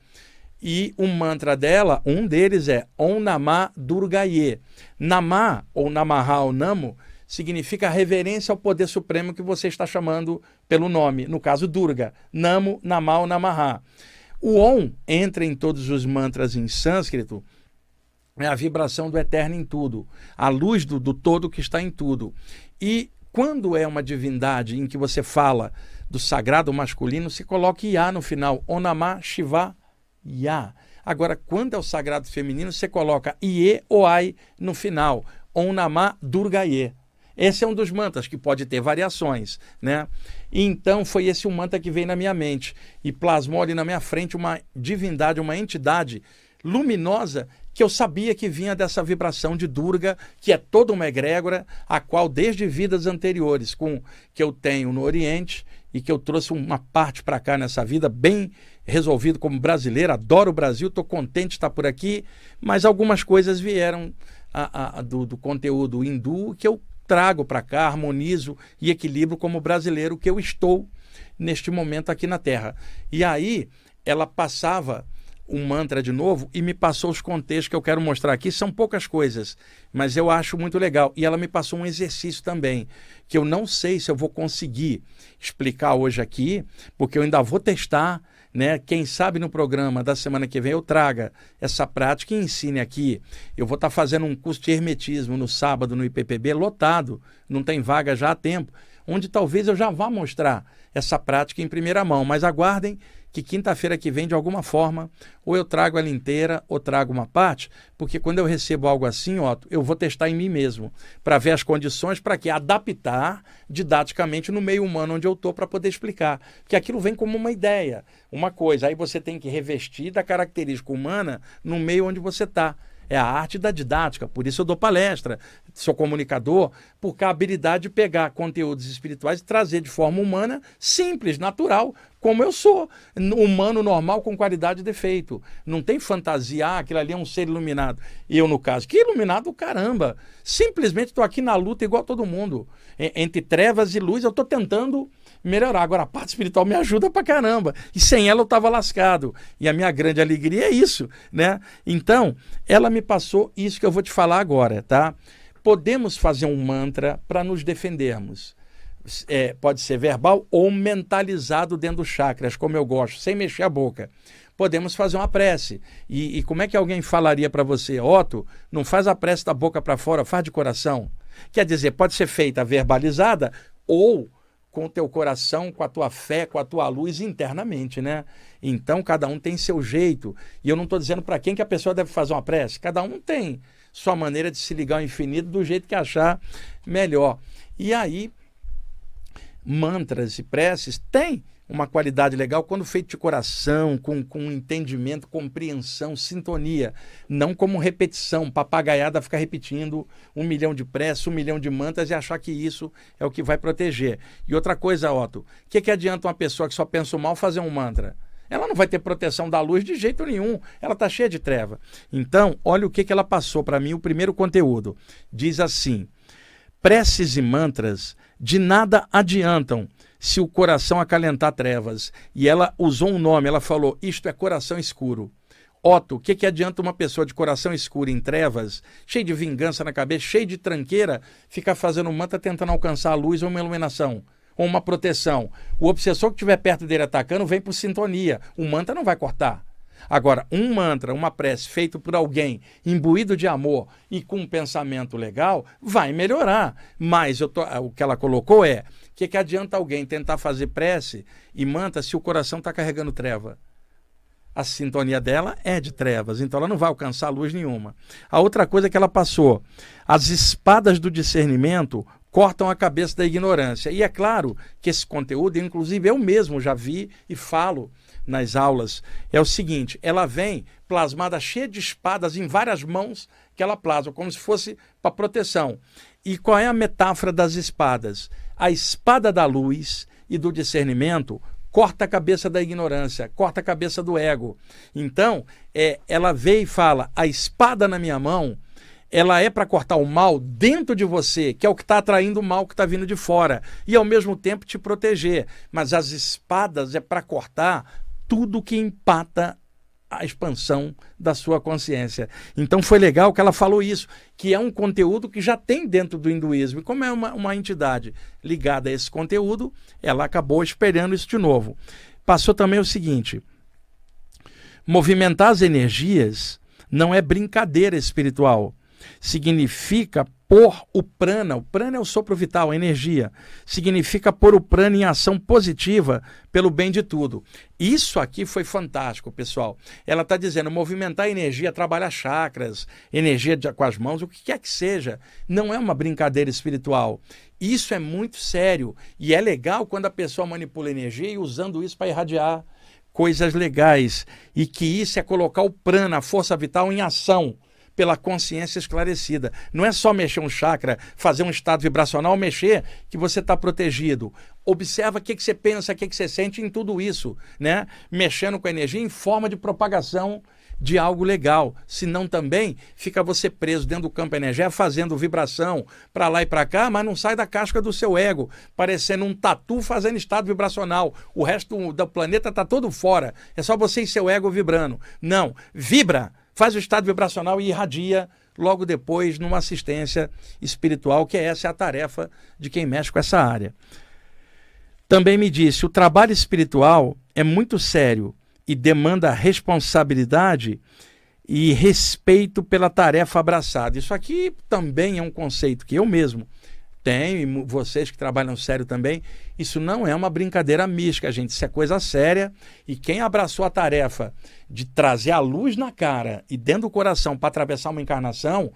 E o mantra dela, um deles é Om Namah Durgaye. Namah, ou Namaha, ou Namo, significa reverência ao poder supremo que você está chamando pelo nome. No caso, Durga. Namo, Namah ou Namaha. O Om entra em todos os mantras em sânscrito, é a vibração do eterno em tudo, a luz do todo que está em tudo. E quando é uma divindade em que você fala do sagrado masculino, se coloca Yah no final, Om Namah Shiva Yah. Agora, quando é o sagrado feminino, você coloca Ie ou Ai no final, Om Namah Durgaye. Esse é um dos mantras que pode ter variações, né? E então foi esse o mantra que veio na minha mente e plasmou ali na minha frente uma divindade, uma entidade luminosa que eu sabia que vinha dessa vibração de Durga, que é toda uma egrégora, a qual desde vidas anteriores, que eu tenho no Oriente, e que eu trouxe uma parte para cá nessa vida, bem resolvido como brasileiro, adoro o Brasil, estou contente de estar por aqui, mas algumas coisas vieram do conteúdo hindu que eu trago para cá, harmonizo e equilibro como brasileiro que eu estou neste momento aqui na Terra. E aí ela passava um mantra de novo e me passou os contextos que eu quero mostrar aqui. São poucas coisas, mas eu acho muito legal. E ela me passou um exercício também, que eu não sei se eu vou conseguir explicar hoje aqui, porque eu ainda vou testar, né? Quem sabe no programa da semana que vem eu traga essa prática e ensine aqui. Eu vou estar fazendo um curso de hermetismo no sábado no IPPB, lotado, não tem vaga já há tempo, onde talvez eu já vá mostrar essa prática em primeira mão, mas aguardem que quinta-feira que vem, de alguma forma, ou eu trago ela inteira ou trago uma parte, porque quando eu recebo algo assim, Otto, eu vou testar em mim mesmo, para ver as condições para que adaptar didaticamente no meio humano onde eu estou para poder explicar. Porque aquilo vem como uma ideia, uma coisa, aí você tem que revestir da característica humana no meio onde você está. É a arte da didática, por isso eu dou palestra, sou comunicador, porque a habilidade de pegar conteúdos espirituais e trazer de forma humana, simples, natural, como eu sou, humano, normal, com qualidade e defeito. Não tem fantasia, aquilo ali é um ser iluminado. Eu, no caso, que iluminado, caramba! Simplesmente estou aqui na luta igual todo mundo. Entre trevas e luz, eu estou tentando melhorar. Agora, a parte espiritual me ajuda pra caramba. E sem ela eu estava lascado. E a minha grande alegria é isso, né? Então, ela me passou isso que eu vou te falar agora, tá? Podemos fazer um mantra para nos defendermos. Pode ser verbal ou mentalizado dentro dos chakras, como eu gosto, sem mexer a boca. Podemos fazer uma prece. E como é que alguém falaria para você, Otto, não faz a prece da boca para fora, faz de coração? Quer dizer, pode ser feita verbalizada ou com o teu coração, com a tua fé, com a tua luz internamente, né? Então, cada um tem seu jeito. E eu não estou dizendo para quem que a pessoa deve fazer uma prece. Cada um tem sua maneira de se ligar ao infinito do jeito que achar melhor. E aí, mantras e preces têm uma qualidade legal quando feito de coração, com entendimento, compreensão, sintonia, não como repetição, papagaiada ficar repetindo 1 milhão de preces, 1 milhão de mantras e achar que isso é o que vai proteger. E outra coisa, Otto, o que adianta uma pessoa que só pensa o mal fazer um mantra? Ela não vai ter proteção da luz de jeito nenhum, ela está cheia de treva. Então, olha o que ela passou para mim, o primeiro conteúdo. Diz assim: preces e mantras de nada adiantam se o coração acalentar trevas. E ela usou um nome, ela falou, isto é coração escuro. Otto, o que adianta uma pessoa de coração escuro em trevas, cheio de vingança na cabeça, cheio de tranqueira, ficar fazendo mantra tentando alcançar a luz ou uma iluminação, ou uma proteção? O obsessor que estiver perto dele atacando vem por sintonia. O mantra não vai cortar. Agora, um mantra, uma prece feito por alguém imbuído de amor e com um pensamento legal, vai melhorar. Mas o que ela colocou é, o que adianta alguém tentar fazer prece e mantra se o coração está carregando treva? A sintonia dela é de trevas, então ela não vai alcançar luz nenhuma. A outra coisa que ela passou, as espadas do discernimento cortam a cabeça da ignorância. E é claro que esse conteúdo, inclusive eu mesmo já vi e falo nas aulas, é o seguinte, ela vem plasmada cheia de espadas em várias mãos que ela plasma, como se fosse para proteção. E qual é a metáfora das espadas? A espada da luz e do discernimento corta a cabeça da ignorância, corta a cabeça do ego. Então, ela vem e fala, a espada na minha mão, ela é para cortar o mal dentro de você, que é o que está atraindo o mal que está vindo de fora, e ao mesmo tempo te proteger. Mas as espadas é para cortar tudo que empata a expansão da sua consciência. Então foi legal que ela falou isso, que é um conteúdo que já tem dentro do hinduísmo. E como é uma entidade ligada a esse conteúdo, ela acabou esperando isso de novo. Passou também o seguinte, movimentar as energias não é brincadeira espiritual. Significa pôr o prana é o sopro vital, a energia, significa pôr o prana em ação positiva pelo bem de tudo. Isso aqui foi fantástico, pessoal. Ela está dizendo, movimentar a energia, trabalhar chakras, energia com as mãos, o que quer que seja, não é uma brincadeira espiritual. Isso é muito sério e é legal quando a pessoa manipula energia e usando isso para irradiar, coisas legais, e que isso é colocar o prana, a força vital, em ação pela consciência esclarecida. Não é só mexer um chakra, fazer um estado vibracional, mexer que você está protegido. Observa o que você pensa, o que você sente em tudo isso, né? Mexendo com a energia em forma de propagação de algo legal. Senão também fica você preso dentro do campo energético, fazendo vibração para lá e para cá, mas não sai da casca do seu ego, parecendo um tatu fazendo estado vibracional. O resto do planeta está todo fora. É só você e seu ego vibrando. Não, vibra! Faz o estado vibracional e irradia logo depois numa assistência espiritual, que essa é a tarefa de quem mexe com essa área. Também me disse, o trabalho espiritual é muito sério e demanda responsabilidade e respeito pela tarefa abraçada. Isso aqui também é um conceito que eu mesmo tenho, e vocês que trabalham sério também. Isso não é uma brincadeira mística, gente. Isso é coisa séria. E quem abraçou a tarefa de trazer a luz na cara e dentro do coração para atravessar uma encarnação,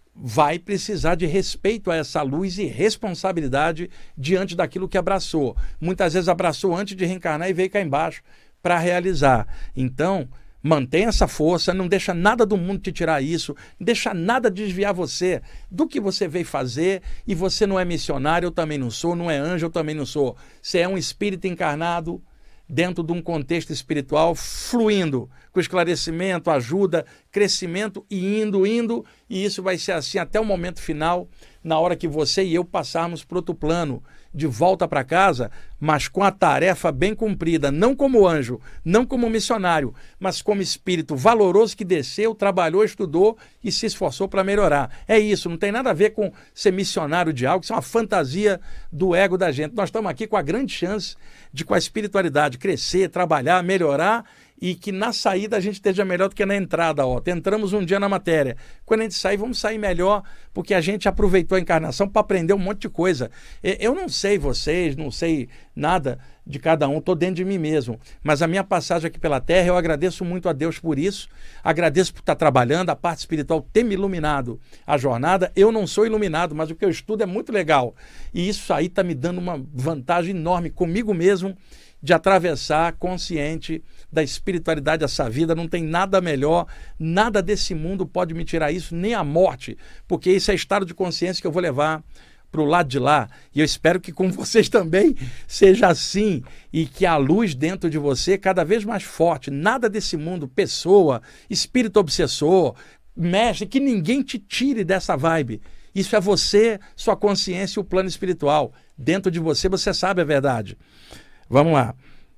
vai precisar de respeito a essa luz e responsabilidade diante daquilo que abraçou. Muitas vezes abraçou antes de reencarnar e veio cá embaixo para realizar. Então, mantenha essa força, não deixa nada do mundo te tirar isso, não deixa nada desviar você do que você veio fazer. E você não é missionário, eu também não sou, não é anjo, eu também não sou. Você é um espírito encarnado dentro de um contexto espiritual, fluindo com esclarecimento, ajuda, crescimento e indo, e isso vai ser assim até o momento final, na hora que você e eu passarmos para outro plano, de volta para casa, mas com a tarefa bem cumprida, não como anjo, não como missionário, mas como espírito valoroso que desceu, trabalhou, estudou e se esforçou para melhorar. É isso, não tem nada a ver com ser missionário de algo, isso é uma fantasia do ego da gente. Nós estamos aqui com a grande chance de, com a espiritualidade, crescer, trabalhar, melhorar, e que na saída a gente esteja melhor do que na entrada. Entramos um dia na matéria. Quando a gente sair, vamos sair melhor, porque a gente aproveitou a encarnação para aprender um monte de coisa. Eu não sei vocês, não sei nada de cada um, estou dentro de mim mesmo. Mas a minha passagem aqui pela Terra, eu agradeço muito a Deus por isso. Agradeço por estar trabalhando, a parte espiritual ter me iluminado a jornada. Eu não sou iluminado, mas o que eu estudo é muito legal. E isso aí está me dando uma vantagem enorme comigo mesmo, de atravessar consciente da espiritualidade essa vida. Não tem nada melhor, nada desse mundo pode me tirar isso, nem a morte, porque esse é estado de consciência que eu vou levar para o lado de lá, e eu espero que com vocês também seja assim, e que a luz dentro de você cada vez mais forte, nada desse mundo, pessoa, espírito obsessor, mexe, que ninguém te tire dessa vibe. Isso é você, sua consciência e o plano espiritual. Dentro de você, você sabe a verdade. Vamos lá.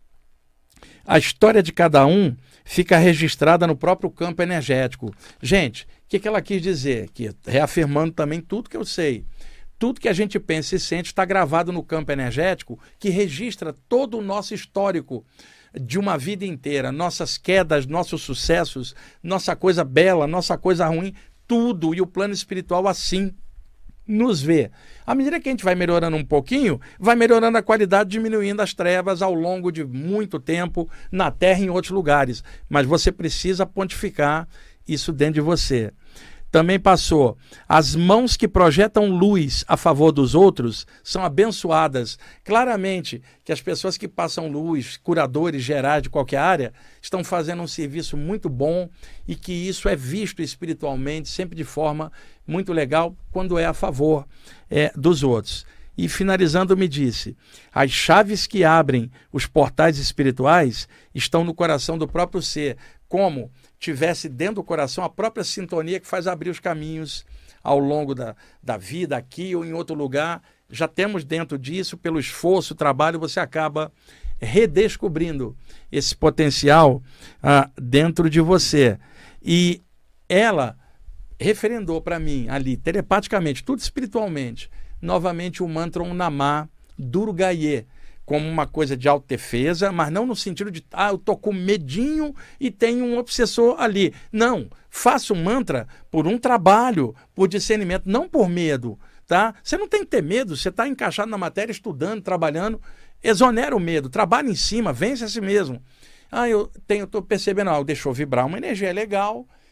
A história de cada um fica registrada no próprio campo energético. Gente, o que ela quis dizer? Que, reafirmando também tudo que eu sei, tudo que a gente pensa e sente está gravado no campo energético, que registra todo o nosso histórico de uma vida inteira, nossas quedas, nossos sucessos, nossa coisa bela, nossa coisa ruim, tudo. E o plano espiritual assim nos vê. À medida que a gente vai melhorando um pouquinho, vai melhorando a qualidade, diminuindo as trevas ao longo de muito tempo na Terra e em outros lugares. Mas você precisa pontificar isso dentro de você. Também passou, as mãos que projetam luz a favor dos outros são abençoadas. Claramente que as pessoas que passam luz, curadores gerais de qualquer área, estão fazendo um serviço muito bom, e que isso é visto espiritualmente sempre de forma muito legal quando é a favor dos outros. E finalizando, me disse, as chaves que abrem os portais espirituais estão no coração do próprio ser, como tivesse dentro do coração a própria sintonia que faz abrir os caminhos ao longo da vida, aqui ou em outro lugar. Já temos dentro disso, pelo esforço, trabalho, você acaba redescobrindo esse potencial dentro de você. E ela referendou para mim ali, telepaticamente, tudo espiritualmente, novamente o mantra Om Namah Durgaye, como uma coisa de autodefesa, mas não no sentido de, eu tô com medinho e tenho um obsessor ali. Não, faça um mantra por um trabalho, por discernimento, não por medo, tá? Você não tem que ter medo, você está encaixado na matéria, estudando, trabalhando, exonera o medo, trabalha em cima, vence a si mesmo. Eu estou percebendo, deixou vibrar uma energia legal,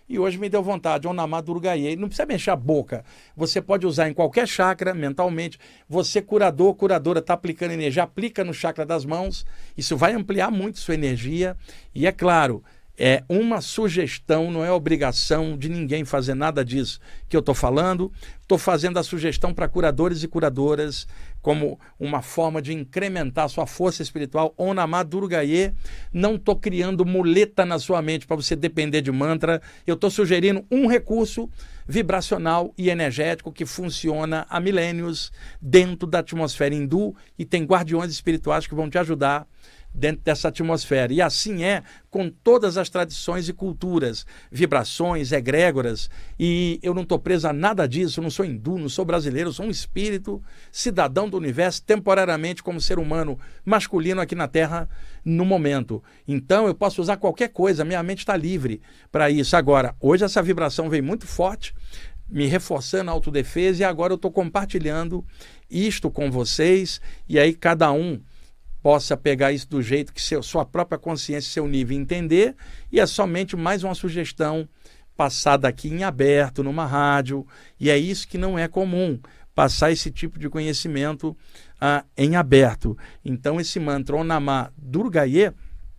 E hoje me deu vontade, Om Namah Durgaye. Não precisa mexer a boca. Você pode usar em qualquer chakra, mentalmente. Você, curador, curadora, está aplicando energia, aplica no chakra das mãos. Isso vai ampliar muito sua energia. E é claro, é uma sugestão, não é obrigação de ninguém fazer nada disso que eu estou falando. Estou fazendo a sugestão para curadores e curadoras como uma forma de incrementar sua força espiritual. Om Namah Durgaye. Não estou criando muleta na sua mente para você depender de mantra. Eu estou sugerindo um recurso vibracional e energético que funciona há milênios dentro da atmosfera hindu e tem guardiões espirituais que vão te ajudar dentro dessa atmosfera. E assim é com todas as tradições e culturas, vibrações, egrégoras, e eu não estou preso a nada disso, eu não sou hindu, não sou brasileiro, eu sou um espírito, cidadão do universo, temporariamente como ser humano masculino aqui na Terra no momento. Então eu posso usar qualquer coisa, minha mente está livre para isso. Agora, hoje essa vibração vem muito forte, me reforçando a autodefesa, e agora eu estou compartilhando isto com vocês, e aí cada um possa pegar isso do jeito que sua própria consciência, seu nível entender, e é somente mais uma sugestão passada aqui em aberto, numa rádio, e é isso que não é comum, passar esse tipo de conhecimento em aberto. Então esse mantra Om Namah Durgaye,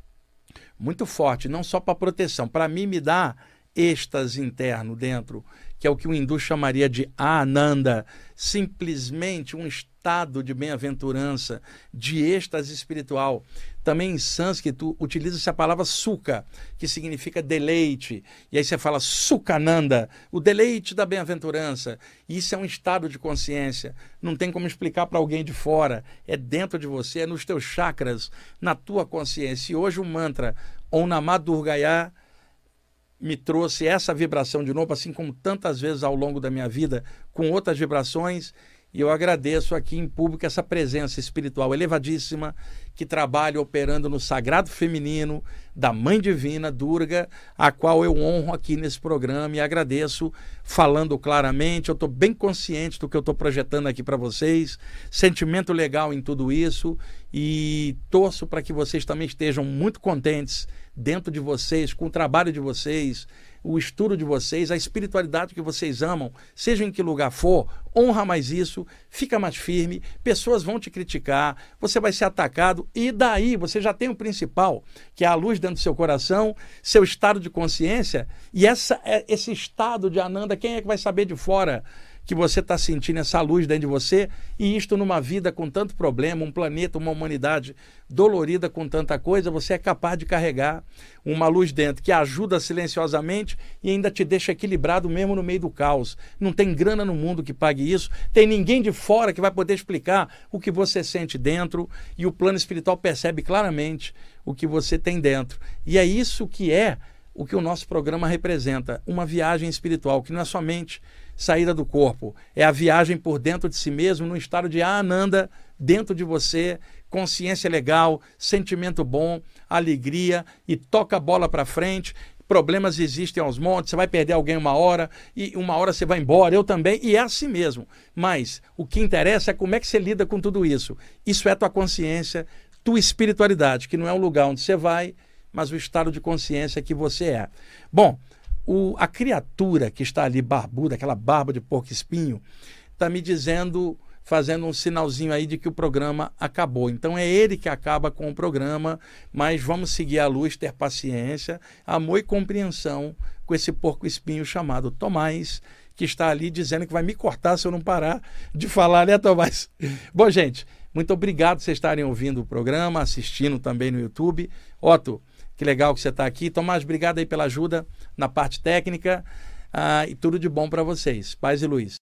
muito forte, não só para proteção, para mim me dá êxtase interno dentro, que é o que o hindu chamaria de Ananda, simplesmente um estado de bem-aventurança, de êxtase espiritual. Também em sânscrito utiliza-se a palavra sukha, que significa deleite, e aí você fala Sukhananda, o deleite da bem-aventurança. Isso é um estado de consciência, não tem como explicar para alguém de fora, é dentro de você, é nos teus chakras, na tua consciência. E hoje o mantra Om Namah Durgaye me trouxe essa vibração de novo, assim como tantas vezes ao longo da minha vida, com outras vibrações, e eu agradeço aqui em público essa presença espiritual elevadíssima que trabalha operando no sagrado feminino da Mãe Divina, Durga, a qual eu honro aqui nesse programa e agradeço falando claramente. Eu estou bem consciente do que eu estou projetando aqui para vocês, sentimento legal em tudo isso, e torço para que vocês também estejam muito contentes dentro de vocês, com o trabalho de vocês, o estudo de vocês, a espiritualidade que vocês amam, seja em que lugar for, honra mais isso, fica mais firme, pessoas vão te criticar, você vai ser atacado, e daí você já tem o principal, que é a luz dentro do seu coração, seu estado de consciência, e esse estado de Ananda, quem é que vai saber de fora que você está sentindo essa luz dentro de você, e isto numa vida com tanto problema, um planeta, uma humanidade dolorida com tanta coisa, você é capaz de carregar uma luz dentro que ajuda silenciosamente e ainda te deixa equilibrado mesmo no meio do caos. Não tem grana no mundo que pague isso, tem ninguém de fora que vai poder explicar o que você sente dentro, e o plano espiritual percebe claramente o que você tem dentro. E é isso que é o que o nosso programa representa, uma viagem espiritual, que não é somente saída do corpo, é a viagem por dentro de si mesmo, num estado de Ananda dentro de você, consciência legal, sentimento bom, alegria, e toca a bola para frente. Problemas existem aos montes, você vai perder alguém uma hora, e uma hora você vai embora, eu também, e é assim mesmo. Mas o que interessa é como é que você lida com tudo isso. Isso é tua consciência, tua espiritualidade, que não é o lugar onde você vai, mas o estado de consciência que você é. Bom, a criatura que está ali barbuda, aquela barba de porco-espinho, está me dizendo, fazendo um sinalzinho aí de que o programa acabou. Então é ele que acaba com o programa, mas vamos seguir a luz, ter paciência, amor e compreensão com esse porco-espinho chamado Tomás, que está ali dizendo que vai me cortar se eu não parar de falar, né, Tomás? Bom, gente, muito obrigado por vocês estarem ouvindo o programa, assistindo também no YouTube. Otto, que legal que você está aqui. Tomás, obrigado aí pela ajuda na parte técnica, e tudo de bom para vocês. Paz e luz.